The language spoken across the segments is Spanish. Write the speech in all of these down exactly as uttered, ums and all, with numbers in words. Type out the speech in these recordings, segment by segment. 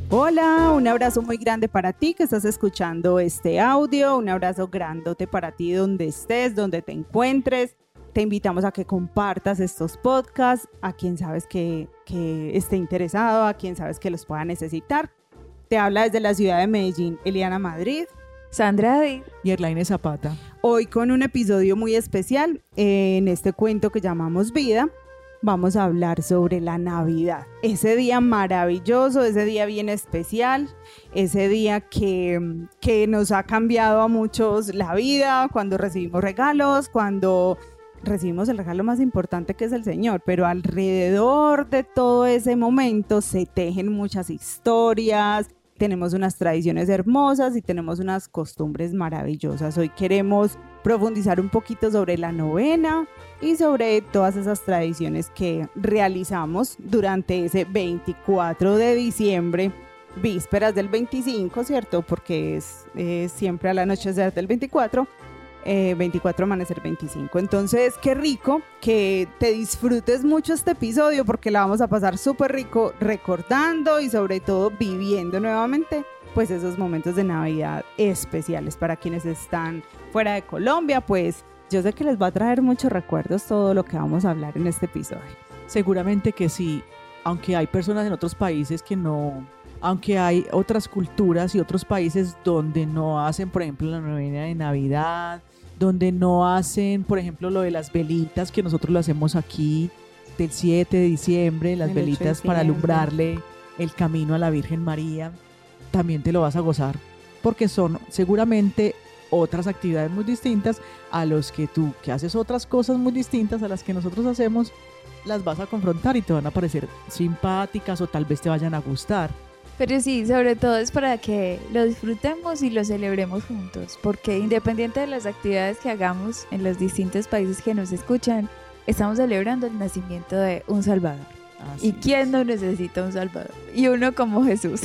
Hola, un abrazo muy grande para ti que estás escuchando este audio, un abrazo grandote para ti donde estés, donde te encuentres. Te invitamos a que compartas estos podcasts a quien sabes que, que esté interesado, a quien sabes que los pueda necesitar. Te habla desde la ciudad de Medellín, Eliana Madrid, Sandra David y Erlaine Zapata. Hoy con un episodio muy especial. En este cuento que llamamos Vida, vamos a hablar sobre la Navidad. Ese día maravilloso, ese día bien especial, ese día que, que nos ha cambiado a muchos la vida, cuando recibimos regalos, cuando recibimos el regalo más importante que es el Señor, pero alrededor de todo ese momento se tejen muchas historias. Tenemos unas tradiciones hermosas y tenemos unas costumbres maravillosas. Hoy queremos profundizar un poquito sobre la novena y sobre todas esas tradiciones que realizamos durante ese veinticuatro de diciembre, vísperas del veinticinco, ¿cierto? Porque es eh, siempre al anochecer del veinticuatro, eh, veinticuatro amanecer veinticinco. Entonces, qué rico que te disfrutes mucho este episodio porque la vamos a pasar súper rico recordando y sobre todo viviendo nuevamente pues esos momentos de Navidad especiales. Para quienes están fuera de Colombia, pues yo sé que les va a traer muchos recuerdos todo lo que vamos a hablar en este episodio. Seguramente que sí, aunque hay personas en otros países que no, aunque hay otras culturas y otros países donde no hacen, por ejemplo, la novena de Navidad, donde no hacen, por ejemplo, lo de las velitas que nosotros lo hacemos aquí del siete de diciembre, las velitas para alumbrarle el camino a la Virgen María, también te lo vas a gozar, porque son seguramente otras actividades muy distintas a los que tú, que haces otras cosas muy distintas a las que nosotros hacemos, las vas a confrontar y te van a parecer simpáticas o tal vez te vayan a gustar. Pero sí, sobre todo es para que lo disfrutemos y lo celebremos juntos, porque independiente de las actividades que hagamos en los distintos países que nos escuchan, estamos celebrando el nacimiento de un Salvador. Así ¿Y quién no necesita un Salvador? Y uno como Jesús.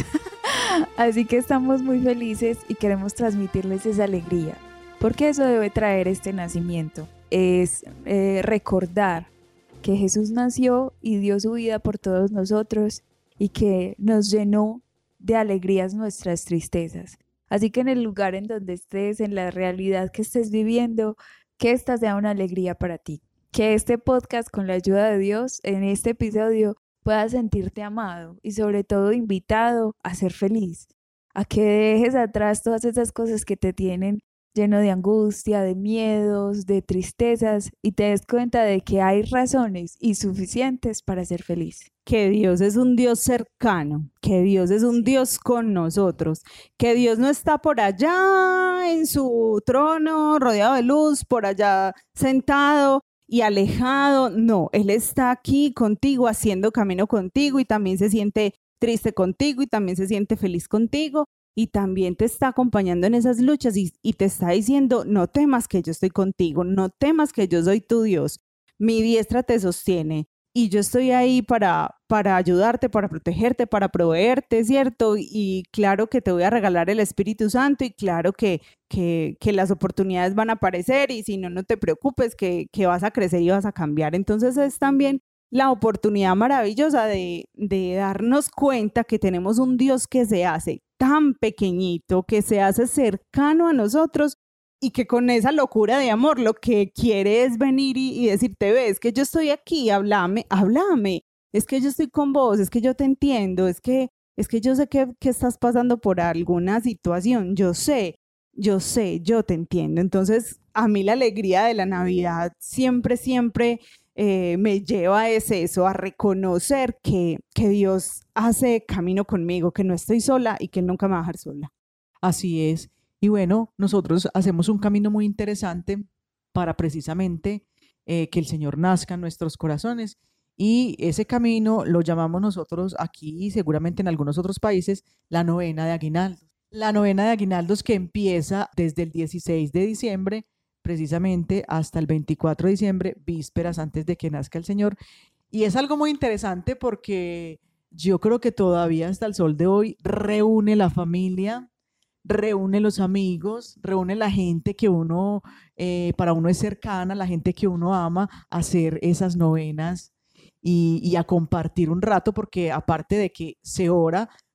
Así que estamos muy felices y queremos transmitirles esa alegría, porque eso debe traer este nacimiento, es eh, recordar que Jesús nació y dio su vida por todos nosotros y que nos llenó de alegrías nuestras tristezas. Así que en el lugar en donde estés, en la realidad que estés viviendo, que esta sea una alegría para ti. Que este podcast, con la ayuda de Dios, en este episodio, puedas sentirte amado y sobre todo invitado a ser feliz. A que dejes atrás todas esas cosas que te tienen lleno de angustia, de miedos, de tristezas y te des cuenta de que hay razones y suficientes para ser feliz. Que Dios es un Dios cercano, que Dios es un Dios con nosotros, que Dios no está por allá en su trono rodeado de luz, por allá sentado y alejado. No, Él está aquí contigo, haciendo camino contigo y también se siente triste contigo y también se siente feliz contigo. Y también te está acompañando en esas luchas y, y te está diciendo, no temas que yo estoy contigo, no temas que yo soy tu Dios, mi diestra te sostiene y yo estoy ahí para, para ayudarte, para protegerte, para proveerte, ¿cierto? Y, y claro que te voy a regalar el Espíritu Santo y claro que, que, que las oportunidades van a aparecer y si no, no te preocupes, que, que vas a crecer y vas a cambiar. Entonces es también la oportunidad maravillosa de, de darnos cuenta que tenemos un Dios que se hace tan pequeñito, que se hace cercano a nosotros y que con esa locura de amor lo que quiere es venir y, y decirte, ves, es que yo estoy aquí, háblame, háblame, es que yo estoy con vos, es que yo te entiendo, es que, es que yo sé que, que estás pasando por alguna situación, yo sé, yo sé, yo te entiendo. Entonces, a mí la alegría de la Navidad siempre, siempre Eh, me lleva es eso, a reconocer que, que Dios hace camino conmigo, que no estoy sola y que Él nunca me va a dejar sola. Así es. Y bueno, nosotros hacemos un camino muy interesante para precisamente eh, que el Señor nazca en nuestros corazones. Y ese camino lo llamamos nosotros aquí y seguramente en algunos otros países la novena de aguinaldos. La novena de aguinaldos que empieza desde el dieciséis de diciembre precisamente hasta el veinticuatro de diciembre, vísperas antes de que nazca el Señor. Y es algo muy interesante porque yo creo que todavía hasta el sol de hoy reúne la familia, reúne los amigos, reúne la gente que uno, eh, para uno es cercana, la gente que uno ama, a hacer esas novenas y, y a compartir un rato, porque aparte de que se ora,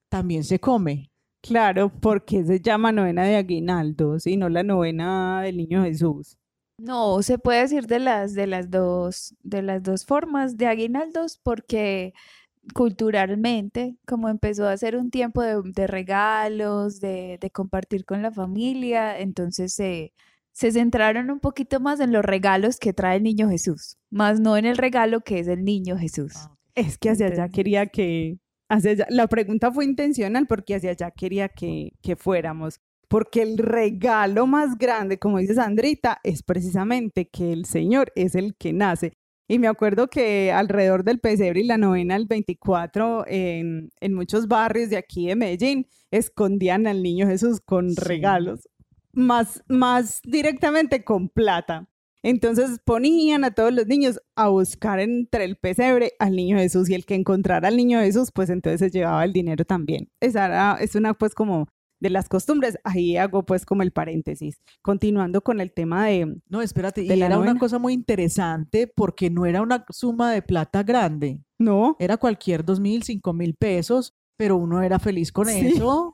también se come. Claro, porque se llama novena de aguinaldos y no la novena del Niño Jesús. No, se puede decir de las, de las dos, de las dos formas de aguinaldos porque culturalmente, como empezó a ser un tiempo de, de regalos, de, de compartir con la familia, entonces se, se centraron un poquito más en los regalos que trae el niño Jesús, más no en el regalo que es el niño Jesús. Ah, ok. Es que hacia allá Entonces, quería que, hacia allá- la pregunta fue intencional porque hacia allá quería que, que fuéramos, porque el regalo más grande, como dice Sandrita, es precisamente que el Señor es el que nace. Y me acuerdo que alrededor del pesebre y la novena del veinticuatro, en, en muchos barrios de aquí de Medellín, escondían al niño Jesús con Sí. regalos, más, más directamente con plata. Entonces ponían a todos los niños a buscar entre el pesebre al niño Jesús y el que encontrara al niño Jesús, pues entonces se llevaba el dinero también. Esa era, es una pues como de las costumbres. Ahí hago pues como el paréntesis. Continuando con el tema de, No, espérate, de y la era una novena. cosa muy interesante porque no era una suma de plata grande, ¿No? era cualquier dos mil, cinco mil pesos, pero uno era feliz con Sí. eso.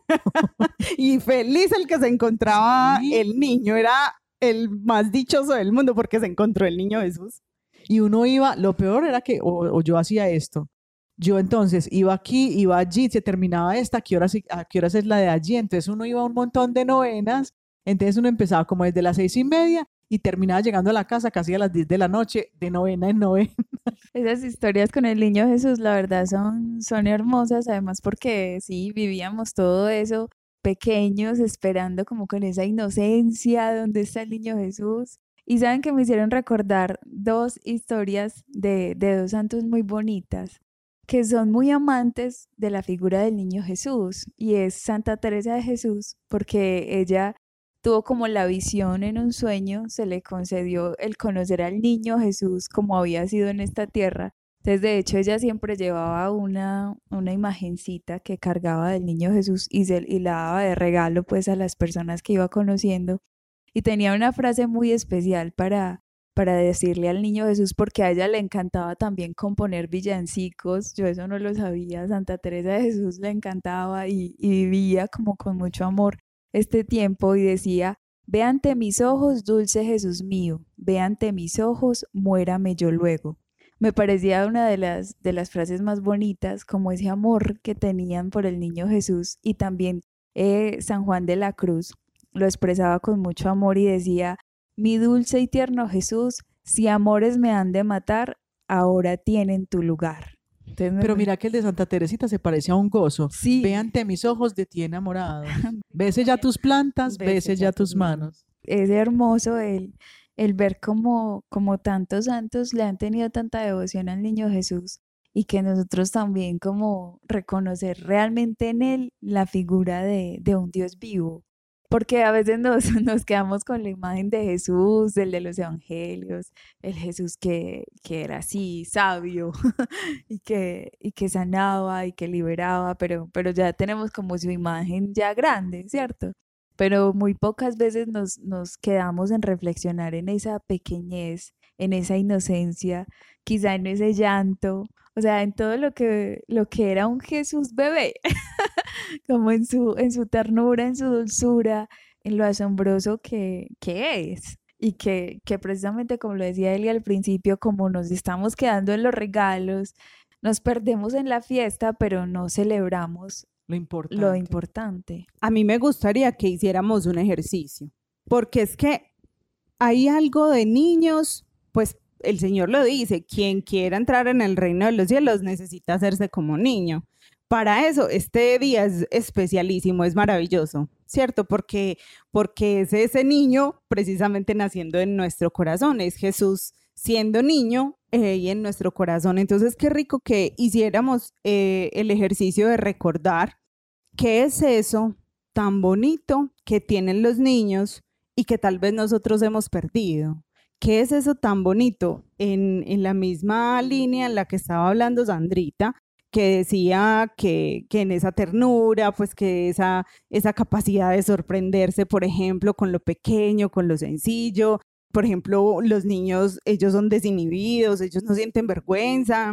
Y feliz el que se encontraba Sí. el niño, era el más dichoso del mundo porque se encontró el niño Jesús. Y uno iba, lo peor era que, o, o yo hacía esto, yo entonces iba aquí, iba allí, se terminaba esta, ¿a qué horas, a qué horas es la de allí? Entonces uno iba a un montón de novenas, entonces uno empezaba como desde las seis y media y terminaba llegando a la casa casi a las diez de la noche, de novena en novena. esas historias con el niño Jesús, la verdad, son, son hermosas, además porque sí, vivíamos todo eso pequeños, esperando como con esa inocencia, ¿dónde está el niño Jesús? Y saben que me hicieron recordar dos historias de, de dos santos muy bonitas, que son muy amantes de la figura del niño Jesús, y es Santa Teresa de Jesús, porque ella tuvo como la visión en un sueño, se le concedió el conocer al niño Jesús como había sido en esta tierra. Entonces, de hecho, ella siempre llevaba una, una imagencita que cargaba del niño Jesús y, se, y la daba de regalo pues a las personas que iba conociendo. Y tenía una frase muy especial para, para decirle al niño Jesús, porque a ella le encantaba también componer villancicos. Yo eso no lo sabía. Santa Teresa de Jesús le encantaba y, y vivía como con mucho amor este tiempo y decía: ve ante mis ojos, dulce Jesús mío, ve ante mis ojos, muérame yo luego. Me parecía una de las, de las frases más bonitas, como ese amor que tenían por el niño Jesús. Y también eh, San Juan de la Cruz lo expresaba con mucho amor y decía: mi dulce y tierno Jesús, si amores me han de matar, ahora tienen tu lugar. Entonces me- Pero mira que el de Santa Teresita se parece a un gozo. Sí. Ve ante mis ojos de ti enamorado. Bese ya tus plantas, bese ya tus manos. Es hermoso el, el ver cómo, como tantos santos le han tenido tanta devoción al niño Jesús y que nosotros también como reconocer realmente en él la figura de, de un Dios vivo. Porque a veces nos, nos quedamos con la imagen de Jesús, del de los evangelios, el Jesús que, que era así, sabio, y que, y que sanaba y que liberaba, pero, pero ya tenemos como su imagen ya grande, ¿cierto? Pero muy pocas veces nos, nos quedamos en reflexionar en esa pequeñez, en esa inocencia, quizá en ese llanto, o sea, en todo lo que, lo que era un Jesús bebé, como en su, en su ternura, en su dulzura, en lo asombroso que, que es. Y que, que precisamente, como lo decía Eli al principio, como nos estamos quedando en los regalos, nos perdemos en la fiesta, pero no celebramos Lo importante. lo importante. A mí me gustaría que hiciéramos un ejercicio, porque es que hay algo de niños, pues el Señor lo dice: quien quiera entrar en el reino de los cielos necesita hacerse como niño. Para eso, este día es especialísimo, es maravilloso, ¿cierto? Porque, porque es ese niño precisamente naciendo en nuestro corazón, es Jesús siendo niño eh, y en nuestro corazón. Entonces, qué rico que hiciéramos eh, el ejercicio de recordar qué es eso tan bonito que tienen los niños y que tal vez nosotros hemos perdido. ¿Qué es eso tan bonito? En, en la misma línea en la que estaba hablando Sandrita, que decía que, que en esa ternura, pues que esa, esa capacidad de sorprenderse, por ejemplo, con lo pequeño, con lo sencillo. Por ejemplo, los niños, ellos son desinhibidos, ellos no sienten vergüenza.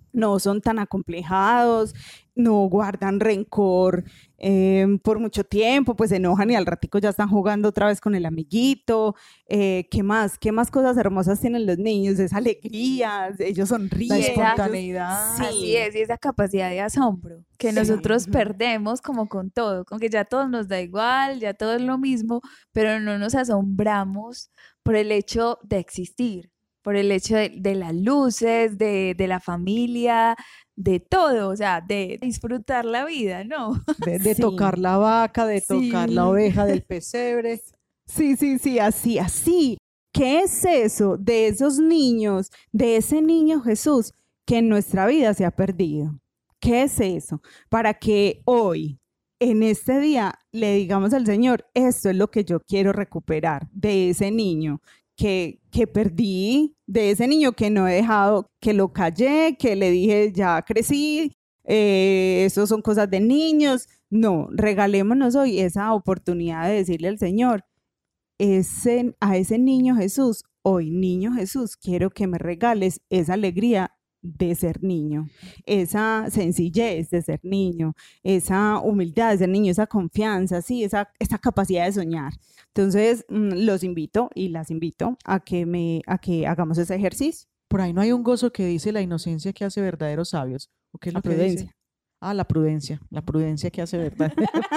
no son tan acomplejados, no guardan rencor eh, por mucho tiempo, pues se enojan y al ratico ya están jugando otra vez con el amiguito. Eh, ¿qué más? ¿Qué más cosas hermosas tienen los niños? Esa alegría, ellos La sonríen. ellos- espontaneidad. Sí. Así es, y esa capacidad de asombro que Sí. nosotros perdemos como con todo, con que ya todo nos da igual, ya todo es lo mismo, pero no nos asombramos por el hecho de existir, por el hecho de, de las luces, de, de la familia, de todo, o sea, de disfrutar la vida, ¿no? De, de Sí. tocar la vaca, de tocar la Sí. oveja del pesebre. Sí, sí, sí, así, así. ¿Qué es eso de esos niños, de ese niño Jesús que en nuestra vida se ha perdido? ¿Qué es eso? Para que hoy, en este día, le digamos al Señor, esto es lo que yo quiero recuperar de ese niño que, que perdí, de ese niño que no he dejado, que lo callé, que le dije, ya crecí, eh, eso son cosas de niños. No, regalémonos hoy esa oportunidad de decirle al Señor, ese, a ese niño Jesús, hoy niño Jesús, quiero que me regales esa alegría de ser niño, esa sencillez de ser niño, esa humildad de ser niño, esa confianza, sí, esa, esa capacidad de soñar. Entonces, mm, los invito y las invito a que, me, a que hagamos ese ejercicio. Por ahí no hay un gozo que dice la inocencia que hace verdaderos sabios. ¿O qué es La lo que dice? prudencia. Ah, la prudencia, la prudencia que hace verdad.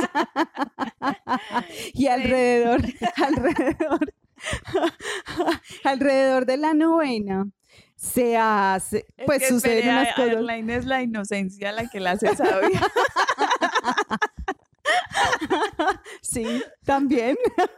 Y alrededor, alrededor, alrededor de la novena se hace, pues suceden unas cosas. Arlene es la inocencia la que la hace sabia. Sí, también.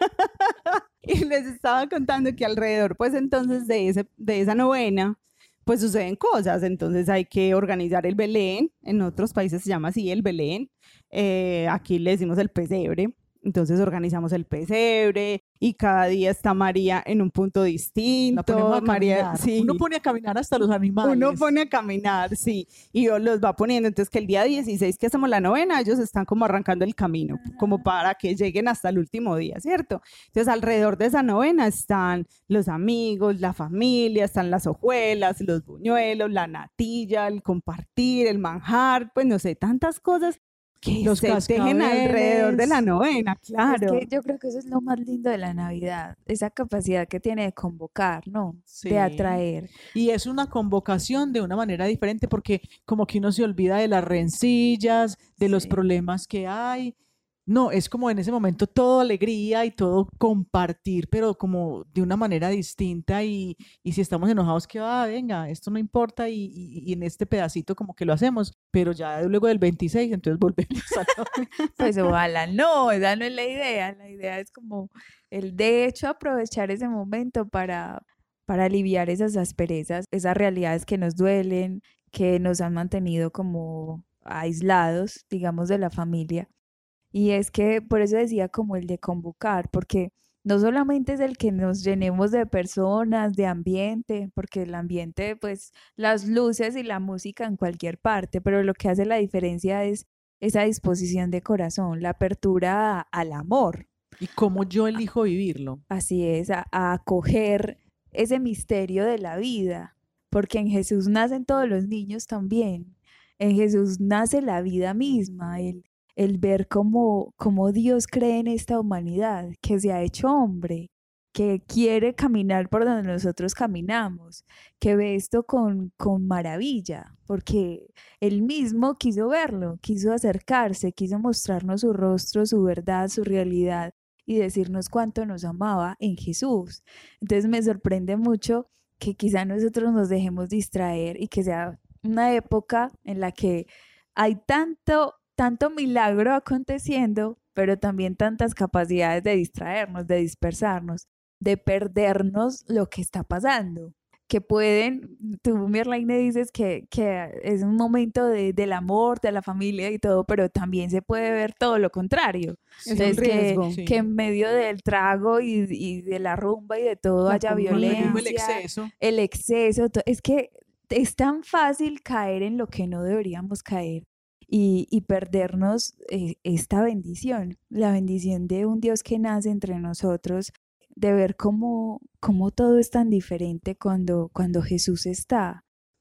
Y les estaba contando que alrededor, pues entonces de, ese, de esa novena, pues suceden cosas. Entonces hay que organizar el Belén. En otros países se llama así el Belén. Eh, aquí le decimos el pesebre. Entonces organizamos el pesebre y cada día está María en un punto La distinto. ponemos a María, caminar. sí. Uno pone a caminar hasta los animales. Uno pone a caminar, sí, y Dios los va poniendo. Entonces, que el día dieciséis que hacemos la novena, ellos están como arrancando el camino, como para que lleguen hasta el último día, ¿cierto? Entonces, alrededor de esa novena están los amigos, la familia, están las hojuelas, los buñuelos, la natilla, el compartir, el manjar, pues no sé, tantas cosas que Los se tejen alrededor de la cascabeles. novena, claro. Es que yo creo que eso es lo más lindo de la Navidad, esa capacidad que tiene de convocar, ¿no? Sí. De atraer. Y es una convocación de una manera diferente porque como que uno se olvida de las rencillas, de los Sí. problemas que hay. No, es como en ese momento todo alegría y todo compartir, pero como de una manera distinta y, y si estamos enojados, que va, venga, esto no importa y, y- y en este pedacito como que lo hacemos, pero ya luego del veintiséis, entonces volvemos a lo- Pues ojalá no, esa no es la idea. La idea es como el de hecho aprovechar ese momento para, para aliviar esas asperezas, esas realidades que nos duelen, que nos han mantenido como aislados, digamos, de la familia. Y es que por eso decía como el de convocar, porque no solamente es el que nos llenemos de personas, de ambiente, porque el ambiente, pues las luces y la música en cualquier parte, pero lo que hace la diferencia es esa disposición de corazón, la apertura a- al amor, y cómo yo elijo vivirlo. así es, a, a acoger ese misterio de la vida, porque en Jesús nacen todos los niños también, en Jesús nace la vida misma, el, el ver cómo, cómo Dios cree en esta humanidad, que se ha hecho hombre, que quiere caminar por donde nosotros caminamos, que ve esto con, con maravilla, porque él mismo quiso verlo, quiso acercarse, quiso mostrarnos su rostro, su verdad, su realidad y decirnos cuánto nos amaba en Jesús. Entonces me sorprende mucho que quizá nosotros nos dejemos distraer y que sea una época en la que hay tanto, tanto milagro aconteciendo, pero también tantas capacidades de distraernos, de dispersarnos, de perdernos lo que está pasando. Que pueden, tú, Mirlaine, dices que, que es un momento de, del amor, de la familia y todo, pero también se puede ver todo lo contrario. Es un Entonces, que, riesgo. Sí. que en medio del trago y, y de la rumba y de todo La haya comida. Cuando digo violencia, el exceso, el exceso, to- es que es tan fácil caer en lo que no deberíamos caer y, y perdernos eh, esta bendición, la bendición de un Dios que nace entre nosotros, de ver cómo, cómo todo es tan diferente cuando, cuando Jesús está.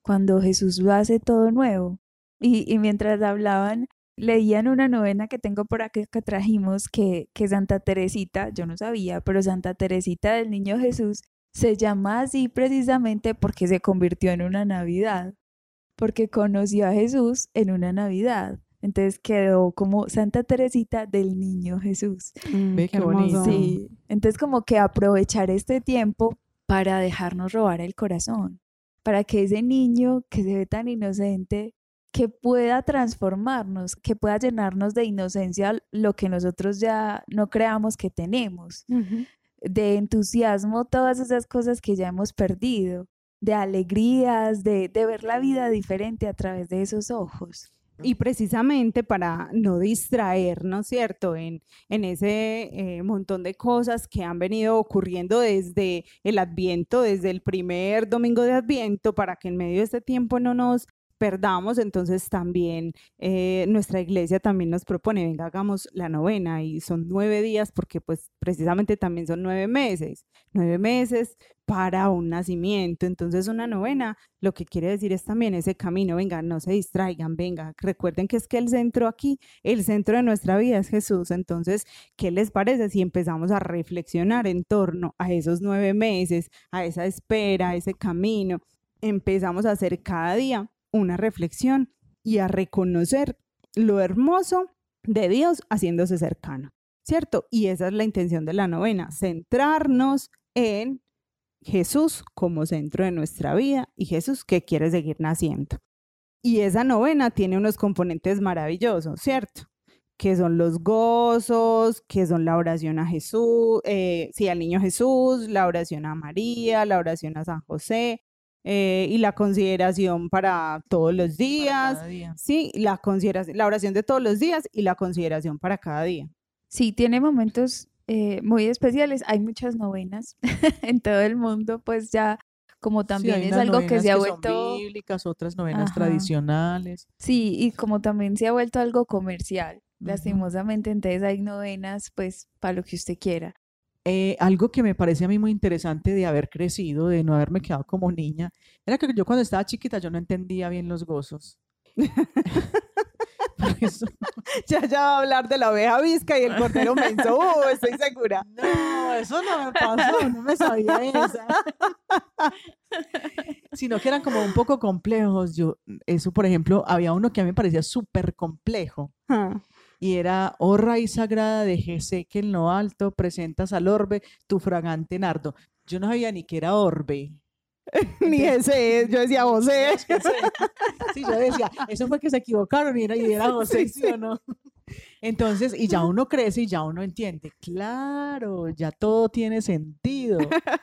cuando Jesús lo hace todo nuevo. Y, y mientras hablaban, leían una novena que tengo por acá que trajimos, que, que Santa Teresita, yo no sabía, pero Santa Teresita del Niño Jesús se llama así precisamente porque se convirtió en una Navidad, porque conoció a Jesús en una Navidad. Entonces quedó como Santa Teresita del Niño Jesús. Mm, Ve qué qué bonito. hermoso. Sí, entonces como que aprovechar este tiempo para dejarnos robar el corazón, para que ese niño que se ve tan inocente, que pueda transformarnos, que pueda llenarnos de inocencia lo que nosotros ya no creamos que tenemos, Ujú. de entusiasmo, todas esas cosas que ya hemos perdido, de alegrías, de, de ver la vida diferente a través de esos ojos. Y precisamente para no distraernos, ¿cierto? En, en ese eh, montón de cosas que han venido ocurriendo desde el Adviento, desde el primer domingo de Adviento, para que en medio de este tiempo no nos perdamos, entonces también eh, nuestra iglesia también nos propone, venga, hagamos la novena, y son nueve días porque pues precisamente también son nueve meses, nueve meses para un nacimiento. Entonces una novena lo que quiere decir es también ese camino, venga, no se distraigan, venga, recuerden que es que el centro aquí, el centro de nuestra vida es Jesús. Entonces, ¿qué les parece si empezamos a reflexionar en torno a esos nueve meses, a esa espera, a ese camino? Empezamos a hacer cada día una reflexión y a reconocer lo hermoso de Dios haciéndose cercano, ¿cierto? Y esa es la intención de la novena, centrarnos en Jesús como centro de nuestra vida y Jesús que quiere seguir naciendo. Y esa novena tiene unos componentes maravillosos, ¿cierto? Que son los gozos, que son la oración a Jesús, eh, sí, al niño Jesús, la oración a María, la oración a San José, eh, y la consideración para todos los días, cada día. sí, la consideración, la oración de todos los días y la consideración para cada día. Sí, tiene momentos eh, muy especiales. Hay muchas novenas en todo el mundo, pues ya como Sí, también hay es unas algo que novenas se ha son vuelto, bíblicas, otras novenas Ajá. tradicionales. sí, y como también se ha vuelto algo comercial, Ujú. lastimosamente, entonces hay novenas, pues, para lo que usted quiera. Eh, algo que me parece a mí muy interesante de haber crecido, de no haberme quedado como niña, era que yo cuando estaba chiquita yo no entendía bien los gozos. Por eso, Ya, ya va a hablar de la oveja visca y el cordero menso, uh, estoy segura. no, eso no me pasó, no me sabía esa. Sino que eran como un poco complejos. Yo, eso, por ejemplo, había uno que a mí me parecía súper complejo. Ah. Y era, oh raíz sagrada de Jesé, que en lo alto presentas al orbe tu fragante nardo. Yo no sabía ni que era orbe. Ni ese, yo decía José. Sí, yo decía, eso fue que se equivocaron y era, y era José, ¿sí o no? Entonces, y ya uno crece y ya uno entiende, claro, ya todo tiene sentido.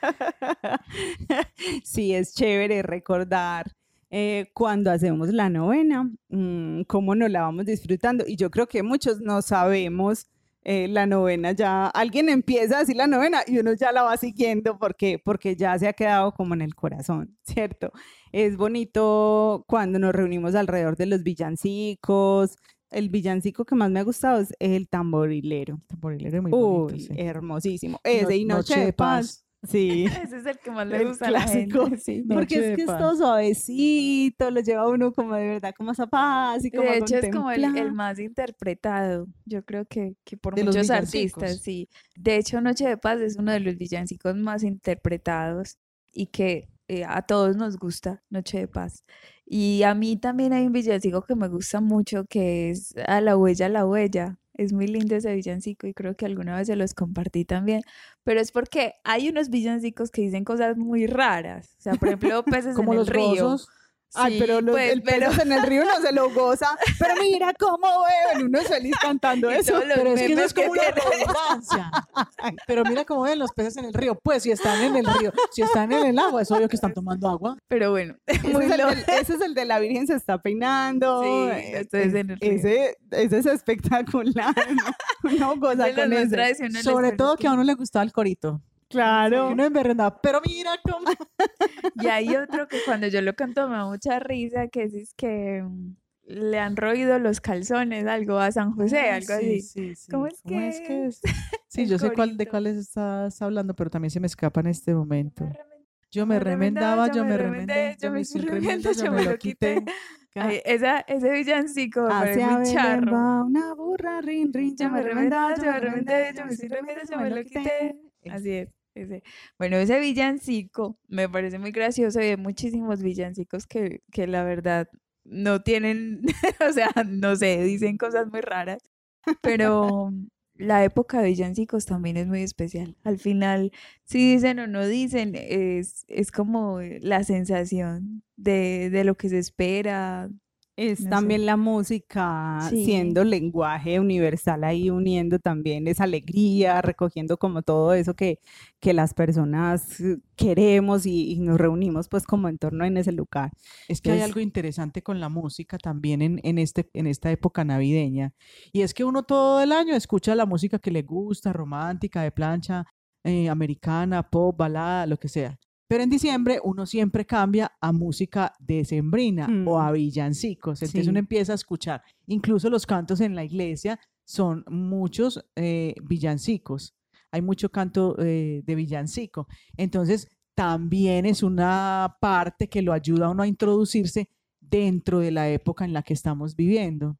Sí, es chévere recordar eh, cuando hacemos la novena, mmm, cómo nos la vamos disfrutando. Y yo creo que muchos no sabemos eh, la novena ya. Alguien empieza a decir la novena y uno ya la va siguiendo porque, porque ya se ha quedado como en el corazón, ¿cierto? Es bonito cuando nos reunimos alrededor de los villancicos. El villancico que más me ha gustado es el tamborilero. El tamborilero es muy bonito, Uy, sí. hermosísimo. No- Ese y Noche, de Paz. Sí. Ese es el que más le El gusta a la clásico. gente, sí. Noche Porque de es que es Paz. todo suavecito, lo lleva uno como de verdad, como a esa paz y como De a hecho, es como el, el contemplar. más interpretado, yo creo que, que por De los muchos villancicos. artistas, sí. De hecho, Noche de Paz es uno de los villancicos más interpretados y que eh, a todos nos gusta, Noche de Paz. Y a mí también hay un villancico que me gusta mucho, que es A la huella, a la huella. Es muy lindo ese villancico y creo que alguna vez se los compartí también. Pero es porque hay unos villancicos que dicen cosas muy raras. O sea, por ejemplo, peces Como en el los río. gozos. Ay, Sí, pero los, pues, el pero- peces en el río no se lo goza. Pero mira cómo beben, uno es feliz cantando Y eso. todos los Pero es que eso memes es como que una tiene. redundancia. Pero mira cómo ven los peces en el río. Pues si están en el río, si están en el agua, es obvio que están tomando agua. Pero bueno, Ese muy es, el loco. del- ese es el de la Virgen se está peinando. Sí, eh, esto es en el río. ese, ese es espectacular. ¿No? Uno goza De los con más ese. tradicionales, Sobre pero todo es que a uno le gustaba el corito. Claro. Y uno en verdad, pero mira cómo. Y hay otro que cuando yo lo canto me da mucha risa, que es, es que mm, le han roído los calzones, algo a San José, Ah, algo sí, así. sí, sí. ¿Cómo es que es? Sí, el yo sé cuál, de corito? cuáles estás hablando, pero también se me escapa en este momento. Yo me remendaba, yo me remendé, yo me sin remiendo, yo me lo quité. Ay, esa, ese villancico me Hacia parece muy Belén charro. va una burra, rin, rin, Yo me remendaba, yo me remendé, yo me sin remedio, yo me lo quité. Así es. Ese. Bueno, ese villancico me parece muy gracioso y hay muchísimos villancicos que, que la verdad no tienen, o sea, no sé, dicen cosas muy raras, pero la época de villancicos también es muy especial. Al final, si dicen o no dicen, es, es como la sensación de, de lo que se espera, Es no sé. también la música Sí. siendo lenguaje universal ahí uniendo también esa alegría, recogiendo como todo eso que, que las personas eh, queremos y, y nos reunimos pues como en torno en ese lugar. Es que hay Entonces, algo interesante con la música también en, en, este, en esta época navideña. Y es que uno todo el año escucha la música que le gusta, romántica, de plancha, eh, americana, pop, balada, lo que sea. Pero en diciembre uno siempre cambia a música decembrina o mm, a villancicos. Entonces uno sí. empieza a escuchar. Incluso los cantos en la iglesia son muchos eh, villancicos. Hay mucho canto eh, de villancico. Entonces también es una parte que lo ayuda a uno a introducirse dentro de la época en la que estamos viviendo.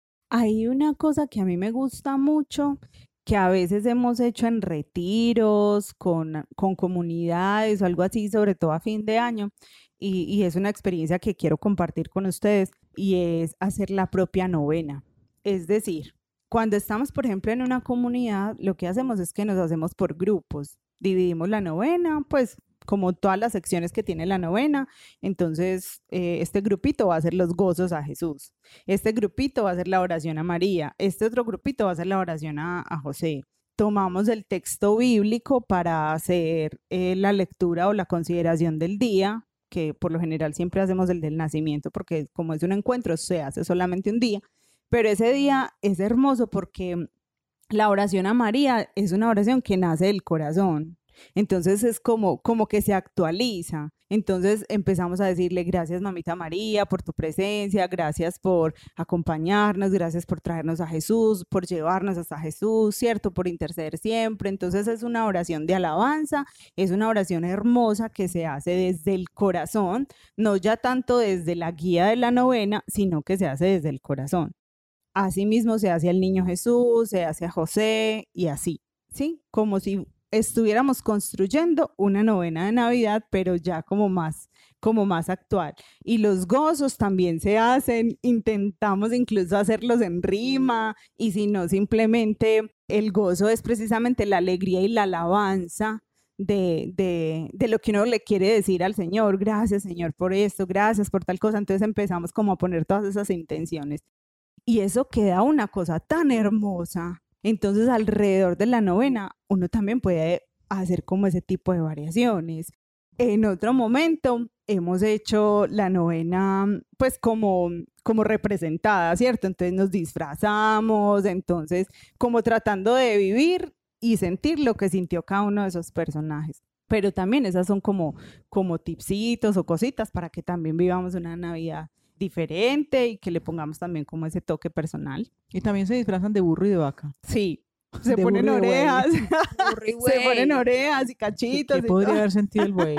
Hay una cosa que a mí me gusta mucho, que a veces hemos hecho en retiros, con, con comunidades o algo así, sobre todo a fin de año, y, y es una experiencia que quiero compartir con ustedes, y es hacer la propia novena. Es decir, cuando estamos, por ejemplo, en una comunidad, lo que hacemos es que nos hacemos por grupos, dividimos la novena, pues como todas las secciones que tiene la novena, entonces eh, este grupito va a hacer los gozos a Jesús. Este grupito va a hacer la oración a María, este otro grupito va a hacer la oración a, a José. Tomamos el texto bíblico para hacer eh, la lectura o la consideración del día, que por lo general siempre hacemos el del nacimiento, porque como es un encuentro, se hace solamente un día, pero ese día es hermoso porque la oración a María es una oración que nace del corazón. Entonces es como, como que se actualiza. Entonces empezamos a decirle gracias mamita María por tu presencia, gracias por acompañarnos, gracias por traernos a Jesús, por llevarnos hasta Jesús, ¿cierto? Por interceder siempre. Entonces es una oración de alabanza, es una oración hermosa que se hace desde el corazón, no ya tanto desde la guía de la novena, sino que se hace desde el corazón. Asimismo se hace al niño Jesús, se hace a José y así, ¿sí? Como si estuviéramos construyendo una novena de Navidad, pero ya como más, como más actual. Y los gozos también se hacen, intentamos incluso hacerlos en rima, y si no, simplemente el gozo es precisamente la alegría y la alabanza de, de, de lo que uno le quiere decir al Señor. Gracias, Señor, por esto, gracias por tal cosa. Entonces empezamos como a poner todas esas intenciones. Y eso queda una cosa tan hermosa. Entonces, alrededor de la novena, uno también puede hacer como ese tipo de variaciones. En otro momento, hemos hecho la novena, pues como, como representada, ¿cierto? Entonces nos disfrazamos, entonces como tratando de vivir y sentir lo que sintió cada uno de esos personajes. Pero también esas son como, como tipsitos o cositas para que también vivamos una Navidad diferente y que le pongamos también como ese toque personal. Y también se disfrazan de burro y de vaca. Sí, se De ponen burro y de buey. orejas, Burro y se buey. ponen orejas y ¿Qué, cachitos. qué y podría todo. haber sentido el buey?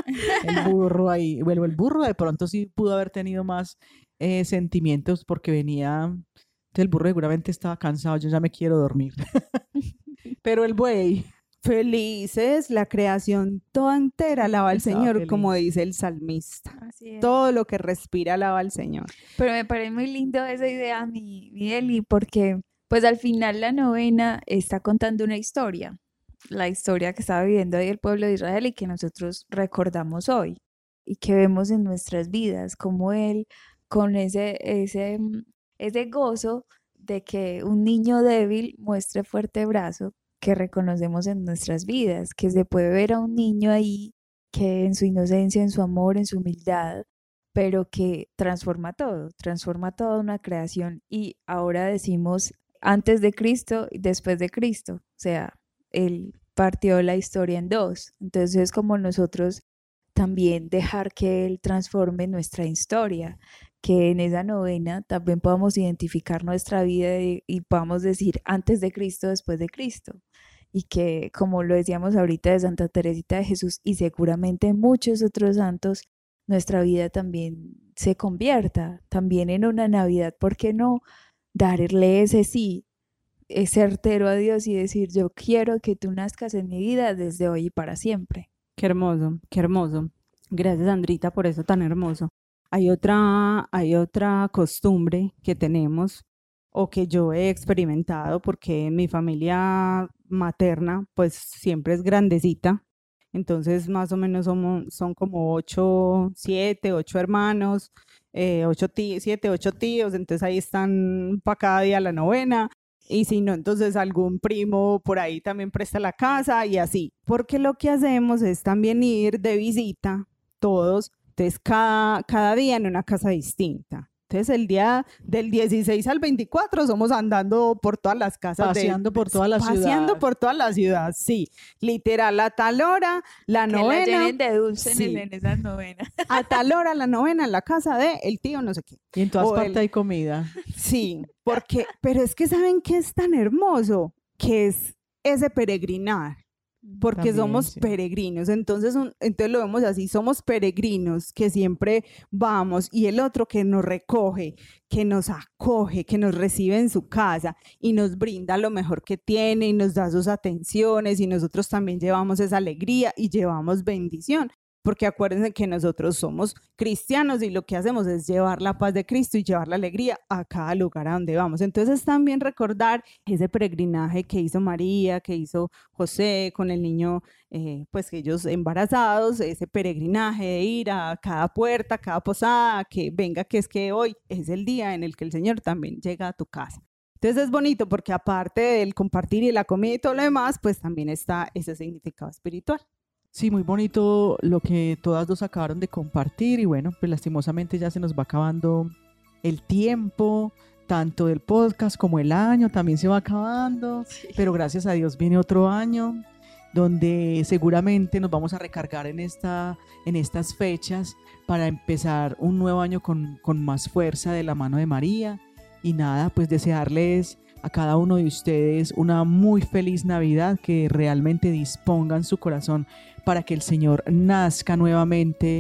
El burro ahí. Bueno, el burro de pronto sí pudo haber tenido más eh, sentimientos porque venía. El burro seguramente estaba cansado, yo ya me quiero dormir. Pero el buey Felices, la creación toda entera alaba al estaba Señor, feliz. como dice el salmista. Así es. Todo lo que respira alaba al Señor. Pero me parece muy lindo esa idea, mi, mi Eli, porque pues al final la novena está contando una historia, la historia que estaba viviendo ahí el pueblo de Israel y que nosotros recordamos hoy y que vemos en nuestras vidas, como Él con ese, ese, mm, ese gozo de que un niño débil muestre fuerte brazo, que reconocemos en nuestras vidas, que se puede ver a un niño ahí que en su inocencia, en su amor, en su humildad, pero que transforma todo, transforma toda una creación y ahora decimos antes de Cristo y después de Cristo, o sea, Él partió la historia en dos, entonces es como nosotros también dejar que Él transforme nuestra historia, que en esa novena también podamos identificar nuestra vida y, y podamos decir antes de Cristo, después de Cristo, y que, como lo decíamos ahorita de Santa Teresita de Jesús y seguramente muchos otros santos, nuestra vida también se convierta también en una Navidad. ¿Por qué no darle ese sí es certero a Dios y decir, yo quiero que tú nazcas en mi vida desde hoy y para siempre? Qué hermoso, qué hermoso. Gracias, Andrita, por eso tan hermoso. Hay otra, hay otra costumbre que tenemos o que yo he experimentado porque mi familia materna pues siempre es grandecita. Entonces más o menos somos, son como ocho, siete, ocho hermanos, eh, ocho tíos, siete, ocho tíos. Entonces ahí están para cada día la novena. Y si no, entonces algún primo por ahí también presta la casa y así. Porque lo que hacemos es también ir de visita todos, entonces cada, cada día en una casa distinta. Entonces el día del dieciséis al veinticuatro somos andando por todas las casas. Paseando de, por toda la paseando ciudad. Paseando por toda la ciudad, sí. Literal, a tal hora, la que novena. Que la llenen de dulce sí. en, en esas novenas. A tal hora la novena en la casa de el tío no sé qué. Y en todas O partes el- hay comida. Sí, porque, pero es que ¿saben qué es tan hermoso? Que es ese peregrinar. Porque También, somos sí. peregrinos, entonces, un- entonces lo vemos así, somos peregrinos que siempre vamos y el otro que nos recoge, que nos acoge, que nos recibe en su casa y nos brinda lo mejor que tiene y nos da sus atenciones y nosotros también llevamos esa alegría y llevamos bendición. Porque acuérdense que nosotros somos cristianos y lo que hacemos es llevar la paz de Cristo y llevar la alegría a cada lugar a donde vamos. Entonces también recordar ese peregrinaje que hizo María, que hizo José con el niño, eh, pues ellos embarazados, ese peregrinaje de ir a cada puerta, a cada posada, que venga, que es que hoy es el día en el que el Señor también llega a tu casa. Entonces es bonito porque aparte del compartir y la comida y todo lo demás, pues también está ese significado espiritual. Sí, muy bonito lo que todas dos acabaron de compartir y bueno, pues lastimosamente ya se nos va acabando el tiempo, tanto del podcast como el año también se va acabando, Sí. pero gracias a Dios viene otro año donde seguramente nos vamos a recargar en, esta, en estas fechas para empezar un nuevo año con, con más fuerza de la mano de María y nada, pues desearles a cada uno de ustedes una muy feliz Navidad, que realmente dispongan su corazón para que el Señor nazca nuevamente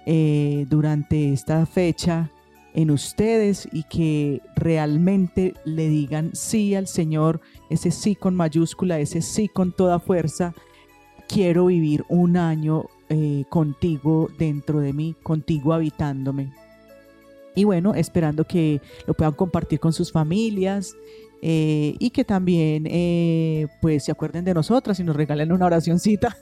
eh, durante esta fecha en ustedes y que realmente le digan sí al Señor, ese sí con mayúscula, ese sí con toda fuerza. Quiero vivir un año eh, contigo dentro de mí, contigo habitándome. Y bueno, esperando que lo puedan compartir con sus familias eh, y que también eh, pues se acuerden de nosotras y nos regalen una oracioncita.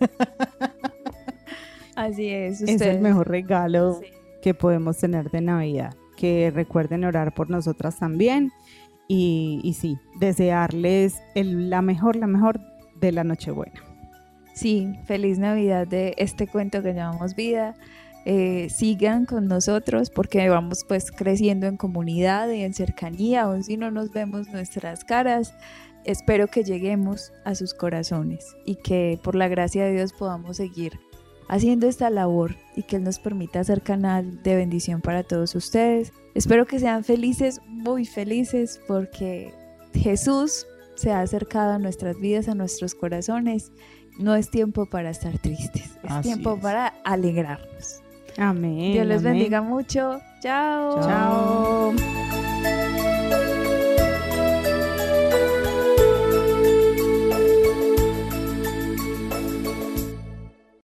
Así es. Es el ustedes- mejor regalo Sí. que podemos tener de Navidad. Que recuerden orar por nosotras también y, y sí, desearles el, la mejor, la mejor de la Nochebuena. Sí, feliz Navidad de este cuento que llamamos vida. Eh, sigan con nosotros porque vamos pues creciendo en comunidad y en cercanía, aun si no nos vemos nuestras caras. Espero que lleguemos a sus corazones y que por la gracia de Dios podamos seguir haciendo esta labor y que Él nos permita ser canal de bendición para todos ustedes. Espero que sean felices, muy felices, porque Jesús se ha acercado a nuestras vidas, a nuestros corazones. No es tiempo para estar tristes, es Así tiempo es. para alegrarnos. Amén. Dios les amén. bendiga mucho. Chao. Chao. Chao.